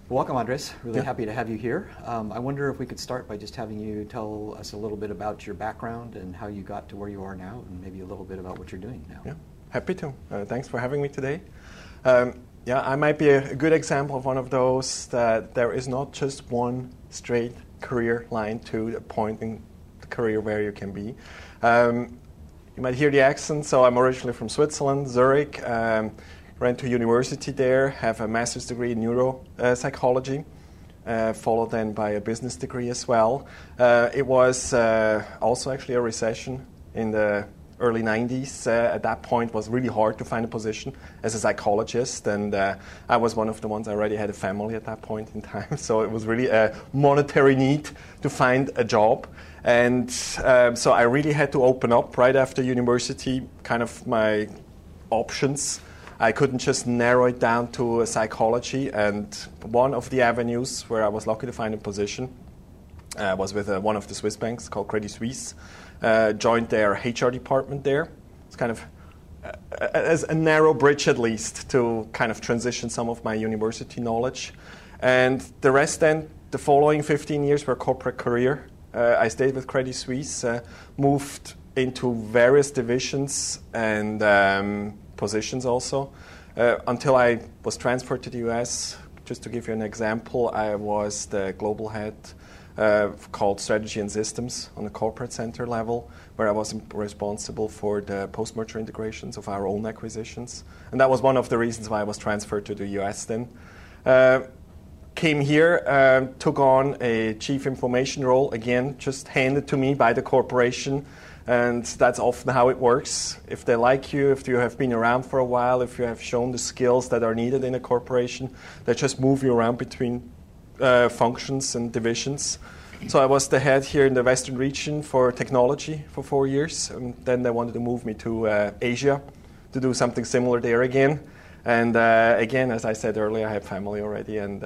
Welcome, Andres. Really happy to have you here. I wonder if we could start by just having you tell us a little bit about your background and how you got to where you are now, and maybe a little bit about what you're doing now. Yeah, happy to. Thanks for having me today. I might be a good example of one of those that there is not just one straight career line to a point in the career where you can be. You might hear the accent, so I'm originally from Switzerland, Zurich. Went to university there, have a master's degree in neuropsychology, followed then by a business degree as well. It was also actually a recession in the early 90s. At that point, it was really hard to find a position as a psychologist, and I was one of the ones. I already had a family at that point in time, so it was really a monetary need to find a job. And so I really had to open up right after university, kind of my options. I couldn't just narrow it down to psychology, and one of the avenues where I was lucky to find a position was with one of the Swiss banks called Credit Suisse. Joined their HR department there. It's kind of as a narrow bridge, at least, to kind of transition some of my university knowledge. And the rest then, the following 15 years were corporate career. I stayed with Credit Suisse, moved into various divisions and positions also, until I was transferred to the US. Just to give you an example, I was the global head called Strategy and Systems on the corporate center level, where I was responsible for the post-merger integrations of our own acquisitions. And that was one of the reasons why I was transferred to the US then. Came here, took on a chief information role, again, just handed to me by the corporation. And that's often how it works. If they like you, if you have been around for a while, if you have shown the skills that are needed in a corporation, they just move you around between functions and divisions. So I was the head here in the Western region for technology for 4 years. And then they wanted to move me to Asia to do something similar there again. And again, as I said earlier, I have family already. And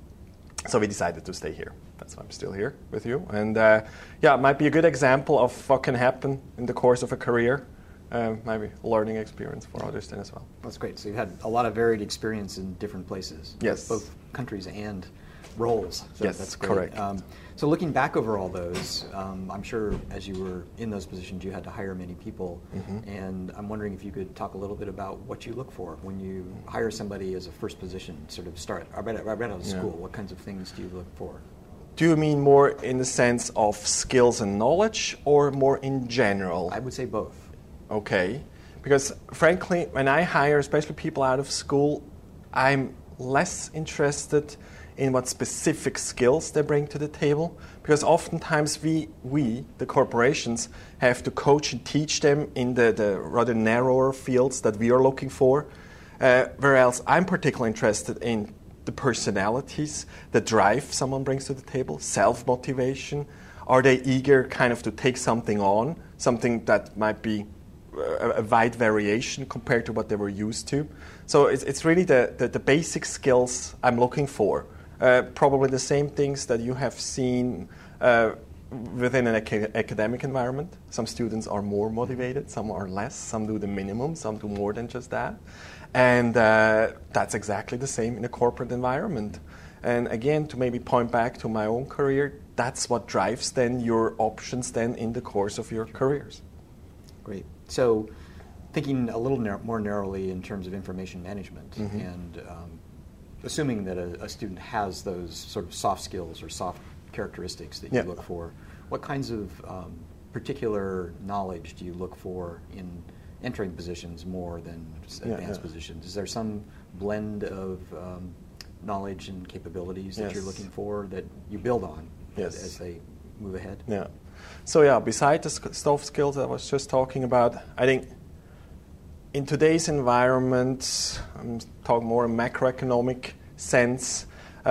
so we decided to stay here. That's why I'm still here with you. And it might be a good example of what can happen in the course of a career. Maybe a learning experience for others then as well. That's great. So you've had a lot of varied experience in different places. Yes. Both countries and roles. So yes, that's great. Correct. So looking back over all those, I'm sure as you were in those positions, you had to hire many people. Mm-hmm. And I'm wondering if you could talk a little bit about what you look for when you hire somebody as a first position, sort of start right out of school. What kinds of things do you look for? Do you mean more in the sense of skills and knowledge, or more in general? I would say both. Okay. Because frankly, when I hire, especially people out of school, I'm less interested in what specific skills they bring to the table, because oftentimes we the corporations, have to coach and teach them in the rather narrower fields that we are looking for, whereas I'm particularly interested in the personalities, the drive someone brings to the table, self-motivation. Are they eager kind of to take something on, something that might be a wide variation compared to what they were used to? So it's really the basic skills I'm looking for. Probably the same things that you have seen within an academic environment. Some students are more motivated, some are less, some do the minimum, some do more than just that. And that's exactly the same in a corporate environment. And again, to maybe point back to my own career, that's what drives then your options then in the course of your careers. Great. So thinking a little more narrowly in terms of information management, mm-hmm. and assuming that a student has those sort of soft skills or soft characteristics that you look for, what kinds of particular knowledge do you look for in entering positions more than advanced positions? Is there some blend of knowledge and capabilities that you're looking for that you build on as they move ahead? Yeah. So besides the soft skills I was just talking about, I think in today's environment, I'm talking more in macroeconomic sense,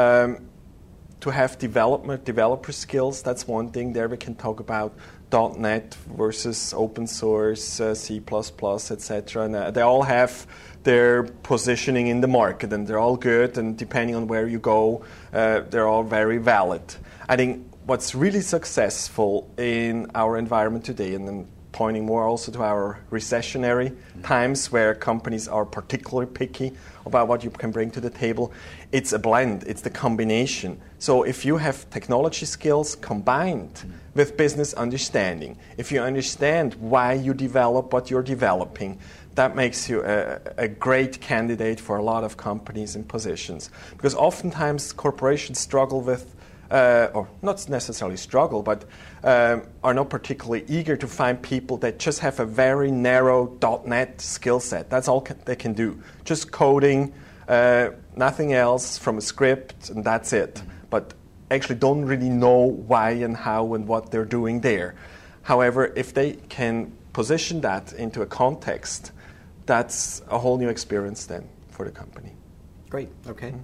to have developer skills, that's one thing. There we can talk about .NET versus open source, C++, etc. And they all have their positioning in the market, and they're all good, and depending on where you go, they're all very valid. I think what's really successful in our environment today, and then pointing more also to our recessionary times where companies are particularly picky about what you can bring to the table. It's a blend, it's the combination. So if you have technology skills combined with business understanding, if you understand why you develop what you're developing, that makes you a great candidate for a lot of companies and positions. Because oftentimes corporations struggle with, or not necessarily struggle, but are not particularly eager to find people that just have a very narrow .NET skill set. That's all they can do. Just coding, nothing else from a script, and that's it. But actually don't really know why and how and what they're doing there. However, if they can position that into a context, that's a whole new experience then for the company. Great, okay.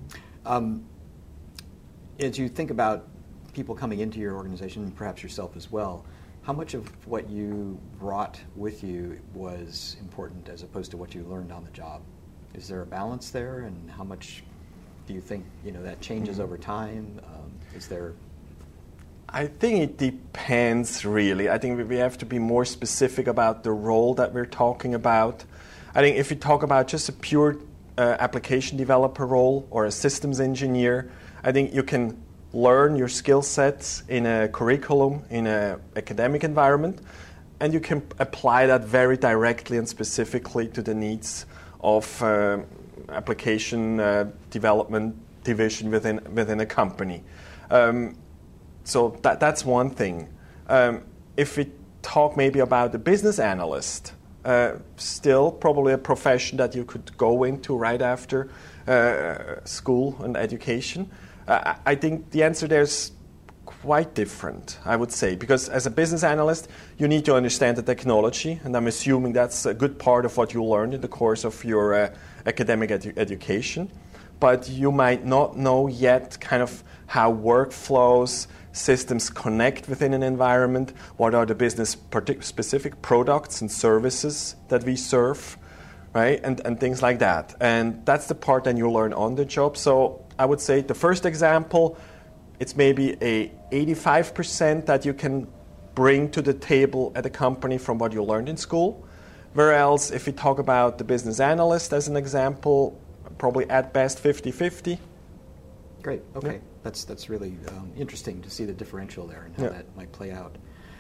As you think about people coming into your organization, and perhaps yourself as well, how much of what you brought with you was important as opposed to what you learned on the job? Is there a balance there, and how much do you think that changes over time? Is there? I think it depends, really. I think we have to be more specific about the role that we're talking about. I think if you talk about just a pure application developer role or a systems engineer, I think you can learn your skill sets in a curriculum, in an academic environment, and you can apply that very directly and specifically to the needs of application development division within a company. So that's one thing. If we talk maybe about the business analyst, still probably a profession that you could go into right after school and education. I think the answer there is quite different, I would say, because as a business analyst, you need to understand the technology, and I'm assuming that's a good part of what you learned in the course of your academic education. But you might not know yet kind of how workflows, systems connect within an environment, what are the business-specific products and services that we serve, right, and things like that. And that's the part that you learn on the job. So I would say the first example, it's maybe a 85% that you can bring to the table at a company from what you learned in school. Whereas if we talk about the business analyst as an example, probably at best 50-50. Great, okay. Yeah. That's really interesting to see the differential there and how that might play out.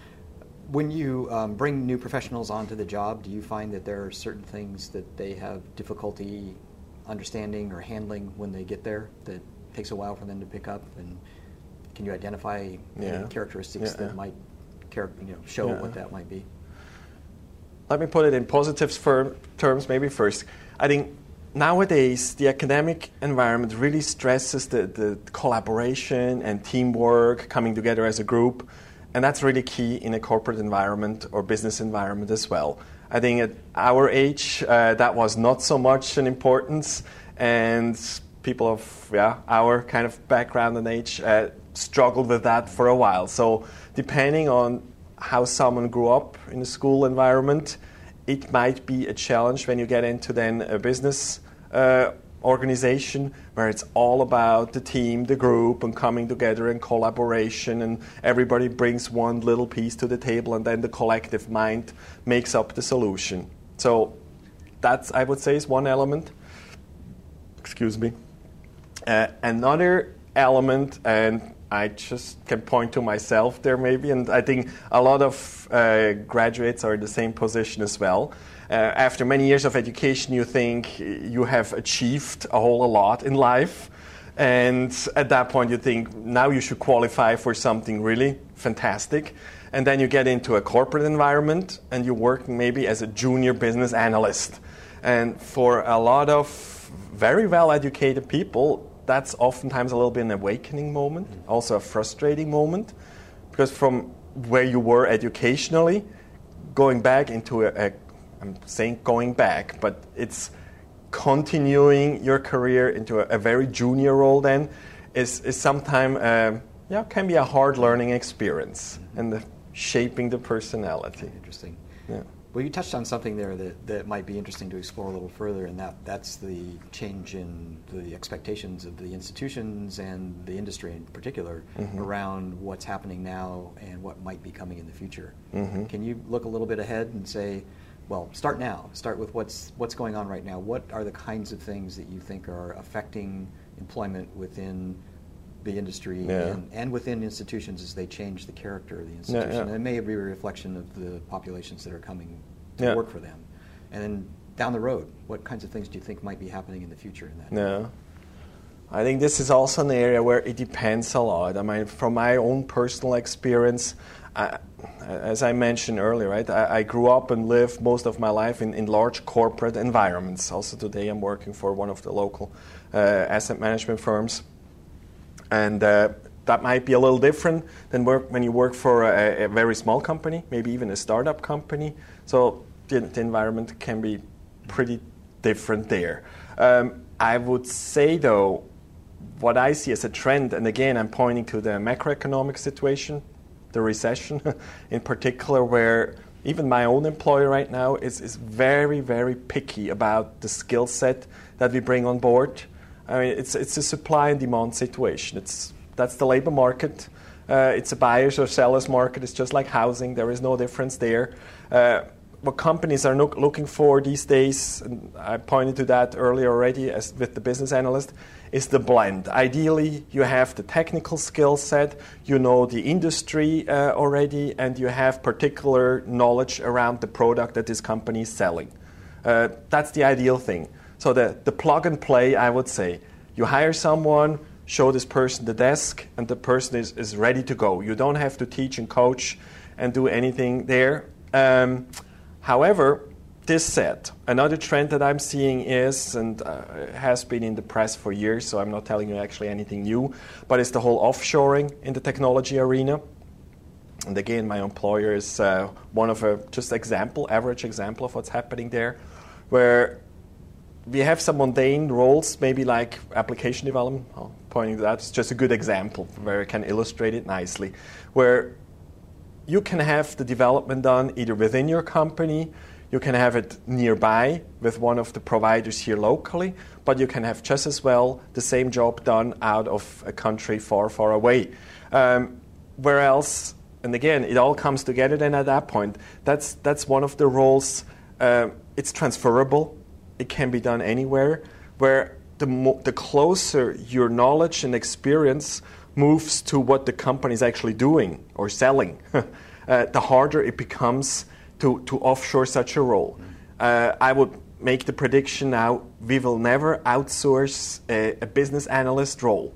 When you bring new professionals onto the job, do you find that there are certain things that they have difficulty understanding or handling when they get there that takes a while for them to pick up? And can you identify any characteristics that might show what that might be? Let me put it in positive terms maybe first. I think nowadays, the academic environment really stresses the collaboration and teamwork, coming together as a group, and that's really key in a corporate environment or business environment as well. I think at our age, that was not so much an importance, and people of our kind of background and age struggled with that for a while. So depending on how someone grew up in a school environment, it might be a challenge when you get into then a business organization where it's all about the team, the group, and coming together and collaboration, and everybody brings one little piece to the table, and then the collective mind makes up the solution. So that's, I would say, is one element. Excuse me. Another element, and I just can point to myself there maybe, and I think a lot of graduates are in the same position as well. After many years of education, you think you have achieved a whole lot in life, and at that point you think now you should qualify for something really fantastic, and then you get into a corporate environment and you're working maybe as a junior business analyst. And for a lot of very well-educated people, that's oftentimes a little bit an awakening moment, also a frustrating moment, because from where you were educationally, going back into I'm saying going back, but it's continuing your career into a very junior role then is sometimes, can be a hard learning experience and shaping the personality. Interesting. Yeah. Well, you touched on something there that might be interesting to explore a little further, and that's the change in the expectations of the institutions and the industry in particular around what's happening now and what might be coming in the future. Can you look a little bit ahead and say, well, start now. Start with what's going on right now. What are the kinds of things that you think are affecting employment within the industry and within institutions as they change the character of the institution? And it may be a reflection of the populations that are coming to work for them. And then down the road, what kinds of things do you think might be happening in the future in that area? I think this is also an area where it depends a lot. I mean, from my own personal experience, as I mentioned earlier, right, I grew up and lived most of my life in large corporate environments. Also today I'm working for one of the local asset management firms. And that might be a little different than when you work for a very small company, maybe even a startup company. So the environment can be pretty different there. I would say, though, what I see as a trend, and again, I'm pointing to the macroeconomic situation, the recession in particular, where even my own employer right now is very, very picky about the skill set that we bring on board. I mean, it's a supply and demand situation. That's the labor market. It's a buyer's or seller's market. It's just like housing. There is no difference there. What companies are looking for these days, and I pointed to that earlier already as with the business analyst, is the blend. Ideally, you have the technical skill set, you know the industry already, and you have particular knowledge around the product that this company is selling. That's the ideal thing. So the plug and play, I would say. You hire someone, show this person the desk, and the person is ready to go. You don't have to teach and coach and do anything there. However, this said, another trend that I'm seeing is, and has been in the press for years, so I'm not telling you actually anything new, but it's the whole offshoring in the technology arena. And again, my employer is one of average example of what's happening there, where we have some mundane roles, maybe like application development. Pointing to that, it's just a good example where I can illustrate it nicely, where you can have the development done either within your company, you can have it nearby with one of the providers here locally, but you can have just as well the same job done out of a country far, far away. Where else, and again, it all comes together then at that point. That's one of the roles. It's transferable. It can be done anywhere, where the closer your knowledge and experience moves to what the company is actually doing or selling, the harder it becomes to offshore such a role. I would make the prediction now, we will never outsource a business analyst role.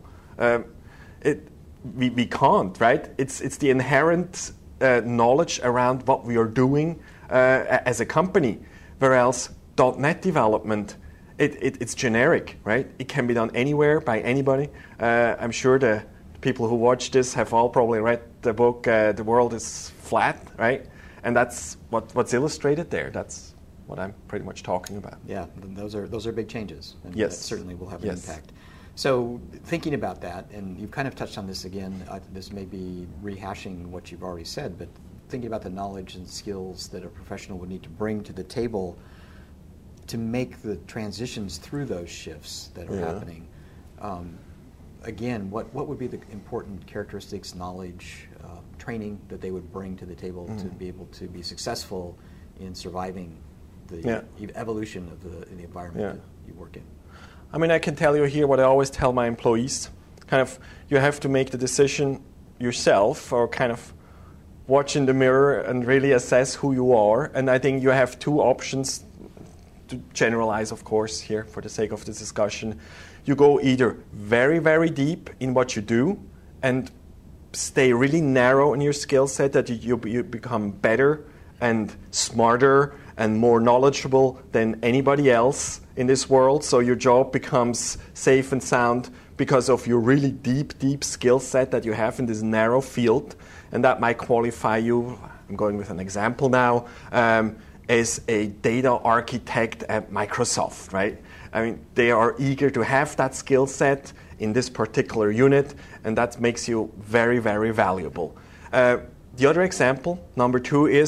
We can't, right? It's the inherent knowledge around what we are doing as a company, whereas .NET development, it's generic, right? It can be done anywhere by anybody. I'm sure the people who watch this have all probably read the book The World is Flat, right? And that's what's illustrated there. That's what I'm pretty much talking about. Yeah, those are big changes, and yes. That certainly will have an impact. So thinking about that, and you've kind of touched on this again, this may be rehashing what you've already said, but thinking about the knowledge and skills that a professional would need to bring to the table to make the transitions through those shifts that are happening. Again, what would be the important characteristics, knowledge, training that they would bring to the table to be able to be successful in surviving the evolution of the environment that you work in? I mean, I can tell you here what I always tell my employees. Kind of, you have to make the decision yourself, or kind of watch in the mirror and really assess who you are. And I think you have two options, to generalize, of course, here for the sake of this discussion. You go either very, very deep in what you do and stay really narrow in your skill set, that you become better and smarter and more knowledgeable than anybody else in this world. So your job becomes safe and sound because of your really deep skill set that you have in this narrow field. And that might qualify you, I'm going with an example now, as a data architect at Microsoft, right? I mean, they are eager to have that skill set in this particular unit, and that makes you very, very valuable. The other example, number 2, is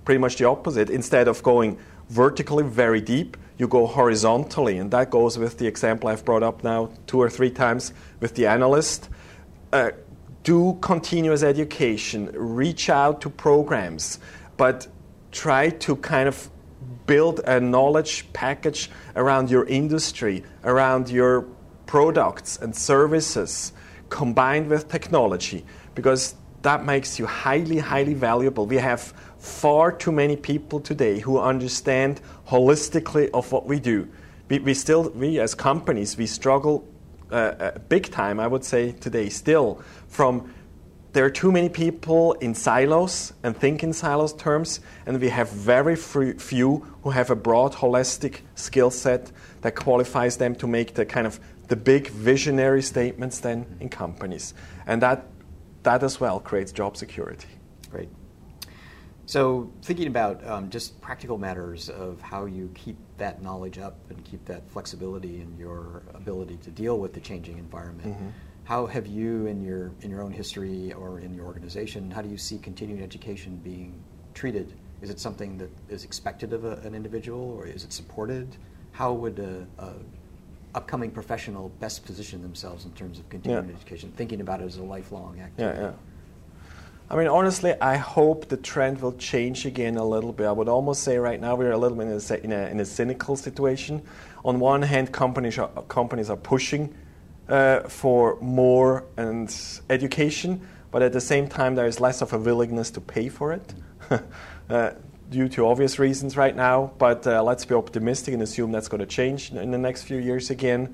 pretty much the opposite. Instead of going vertically very deep, you go horizontally, and that goes with the example I've brought up now 2 or 3 times with the analyst. Do continuous education, reach out to programs, but try to kind of build a knowledge package around your industry, around your products and services, combined with technology, because that makes you highly, highly valuable. We have far too many people today who understand holistically of what we do. We as companies, we struggle big time, I would say today still, from there are too many people in silos and think in silos terms, and we have very few who have a broad holistic skill set that qualifies them to make the kind of the big visionary statements then in companies. And that as well creates job security. Great. So thinking about just practical matters of how you keep that knowledge up and keep that flexibility in your ability to deal with the changing environment, how have you in your own history or in your organization, how do you see continuing education being treated? Is it something that is expected of an individual, or is it supported? How would a upcoming professional best position themselves in terms of continuing education, thinking about it as a lifelong activity? I mean, honestly, I hope the trend will change again a little bit. I would almost say right now we're a little bit in a cynical situation. On one hand, companies are pushing for more and education, but at the same time, there is less of a willingness to pay for it due to obvious reasons right now. But let's be optimistic and assume that's going to change in the next few years again.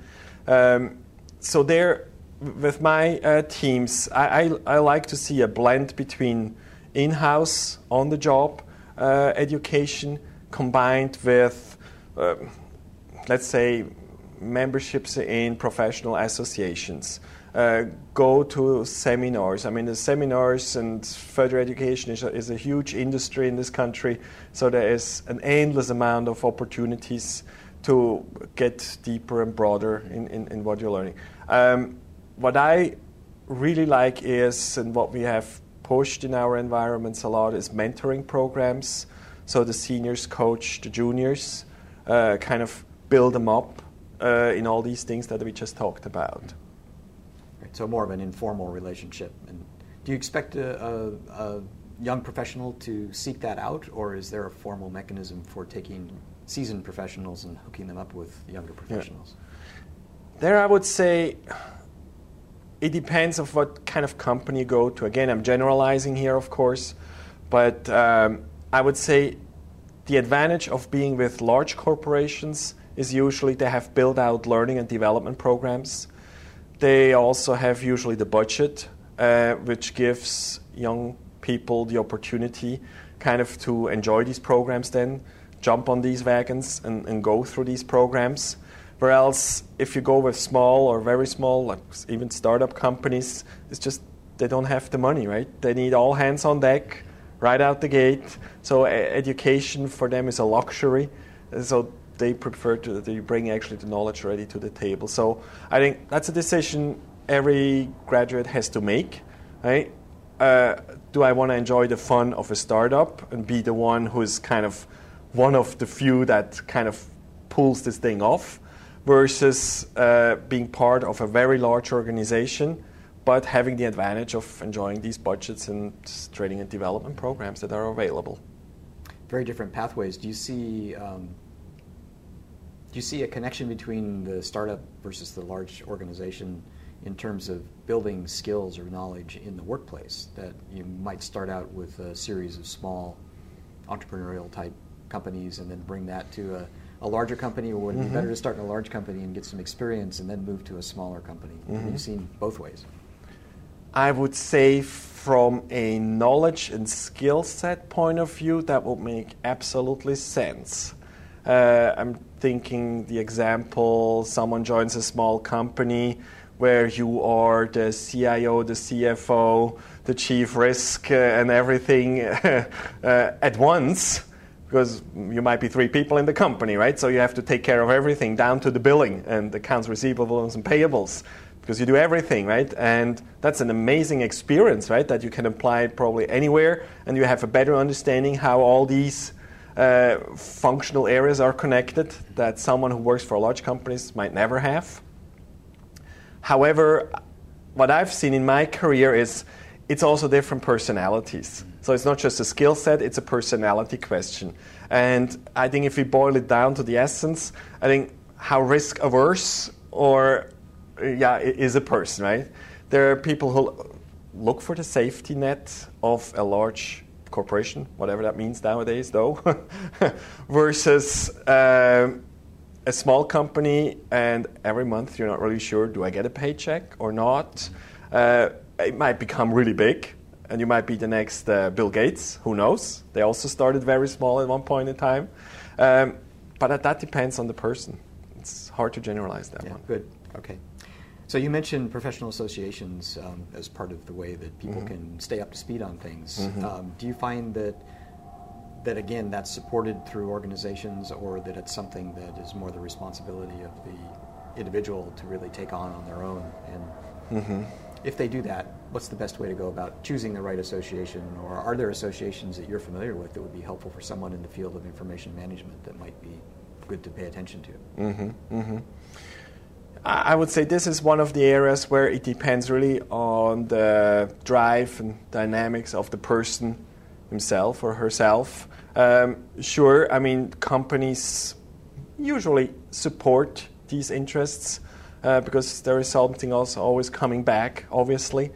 So there. With my teams, I like to see a blend between in-house, on-the-job education combined with, let's say, memberships in professional associations. Go to seminars. I mean, the seminars and further education is a huge industry in this country, so there is an endless amount of opportunities to get deeper and broader in what you're learning. What I really like is, and what we have pushed in our environments a lot, is mentoring programs. So the seniors coach the juniors, kind of build them up in all these things that we just talked about. Right, so more of an informal relationship. And do you expect a young professional to seek that out, or is there a formal mechanism for taking seasoned professionals and hooking them up with younger professionals? There I would say it depends on what kind of company you go to. Again, I'm generalizing here, of course, but I would say the advantage of being with large corporations is usually they have built out learning and development programs. They also have usually the budget, which gives young people the opportunity kind of to enjoy these programs then, jump on these wagons and go through these programs. Whereas if you go with small or very small, like even startup companies, it's just they don't have the money, right? They need all hands on deck right out the gate. So education for them is a luxury. So they prefer they bring actually the knowledge already to the table. So I think that's a decision every graduate has to make, right? Do I want to enjoy the fun of a startup and be the one who's kind of one of the few that kind of pulls this thing off? Versus being part of a very large organization, but having the advantage of enjoying these budgets and training and development programs that are available. Very different pathways. Do you see a connection between the startup versus the large organization in terms of building skills or knowledge in the workplace? That you might start out with a series of small entrepreneurial type companies and then bring that to a larger company, or would it be better to start in a large company and get some experience and then move to a smaller company? You've seen both ways. I would say from a knowledge and skill set point of view, that would make absolutely sense. I'm thinking the example, someone joins a small company where you are the CIO, the CFO, the chief risk, and everything at once. Because you might be 3 people in the company, right? So you have to take care of everything down to the billing and accounts receivables and payables. because you do everything, right? And that's an amazing experience, right, that you can apply probably anywhere, and you have a better understanding how all these functional areas are connected that someone who works for large companies might never have. However, what I've seen in my career is it's also different personalities. So it's not just a skill set, it's a personality question. And I think if we boil it down to the essence, I think how risk averse is a person, right? There are people who look for the safety net of a large corporation, whatever that means nowadays, though, versus a small company, and every month you're not really sure, do I get a paycheck or not? It might become really big, and you might be the next Bill Gates, who knows? They also started very small at one point in time. But that depends on the person. It's hard to generalize that one. Good. Okay. So you mentioned professional associations as part of the way that people can stay up to speed on things. Do you find that again, that's supported through organizations, or that it's something that is more the responsibility of the individual to really take on their own? And if they do that, what's the best way to go about choosing the right association? Or are there associations that you're familiar with that would be helpful for someone in the field of information management that might be good to pay attention to? I would say this is one of the areas where it depends really on the drive and dynamics of the person himself or herself. Sure, I mean, companies usually support these interests because there is something else always coming back, obviously.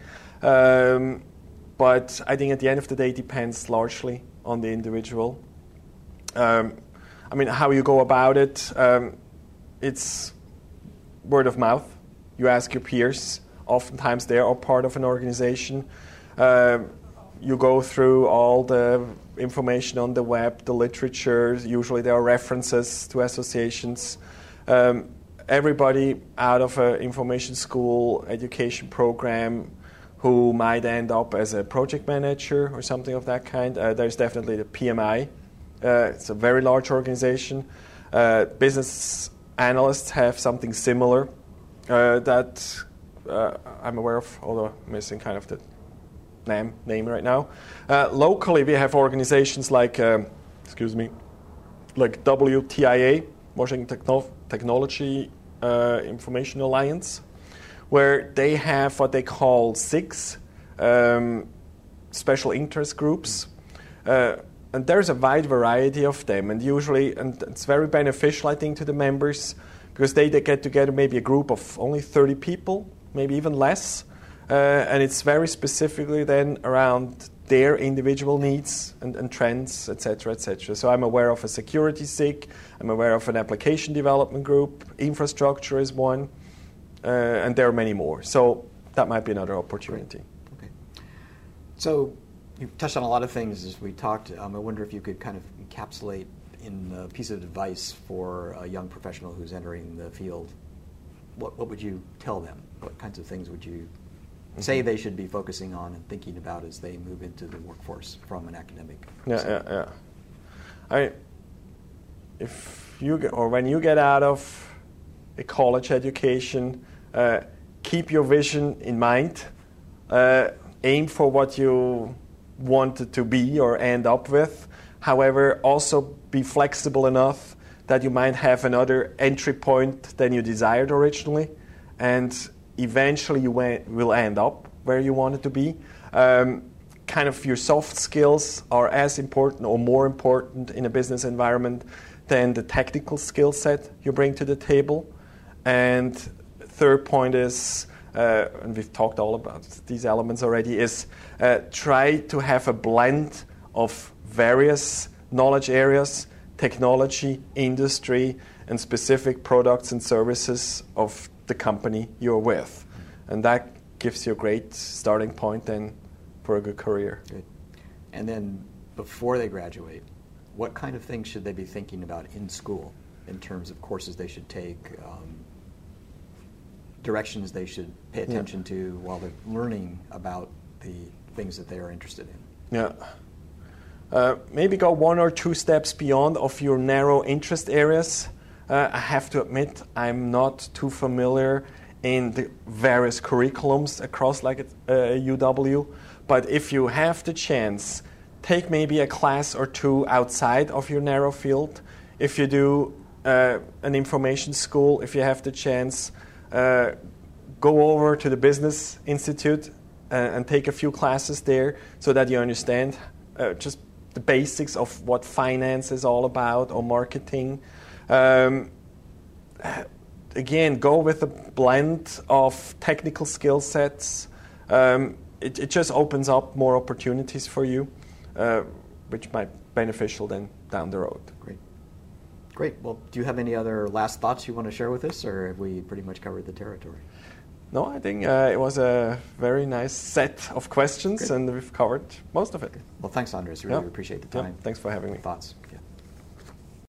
But I think at the end of the day, it depends largely on the individual. I mean, how you go about it, it's word of mouth. You ask your peers. Oftentimes they are part of an organization. You go through all the information on the web, the literature. Usually there are references to associations. Everybody out of an information school education program who might end up as a project manager or something of that kind. There's definitely the PMI. It's a very large organization. Business analysts have something similar that I'm aware of, although I'm missing kind of the name right now. Locally, we have organizations like, like WTIA, Washington Technology Information Alliance, where they have what they call 6 special interest groups. And there's a wide variety of them, and usually, and it's very beneficial, I think, to the members, because they get together maybe a group of only 30 people, maybe even less, and it's very specifically then around their individual needs and trends, etc., etc. So I'm aware of a security SIG, I'm aware of an application development group, infrastructure is one, and there are many more. So that might be another opportunity. Okay. So you touched on a lot of things as we talked. I wonder if you could kind of encapsulate in a piece of advice for a young professional who's entering the field. What would you tell them? What kinds of things would you say they should be focusing on and thinking about as they move into the workforce from an academic setting? When you get out of a college education, keep your vision in mind. Aim for what you want it to be or end up with. However, also be flexible enough that you might have another entry point than you desired originally, and eventually you will end up where you want it to be. Kind of your soft skills are as important or more important in a business environment than the technical skill set you bring to the table. And third point is, and we've talked all about these elements already, is try to have a blend of various knowledge areas, technology, industry, and specific products and services of the company you're with. And that gives you a great starting point then for a good career. Good. And then before they graduate, what kind of things should they be thinking about in school in terms of courses they should take, directions they should pay attention to while they're learning about the things that they are interested in? Yeah. Maybe go 1 or 2 steps beyond of your narrow interest areas. I have to admit, I'm not too familiar in the various curriculums across like UW. But if you have the chance, take maybe a class or two outside of your narrow field. If you do an information school, if you have the chance, go over to the Business Institute and take a few classes there so that you understand just the basics of what finance is all about or marketing. Again, go with a blend of technical skill sets. It just opens up more opportunities for you, which might be beneficial then down the road. Great. Well, do you have any other last thoughts you want to share with us, or have we pretty much covered the territory? No, I think it was a very nice set of questions, and we've covered most of it. Well, thanks, Andres. Really appreciate the time. Thanks for having me. Thoughts.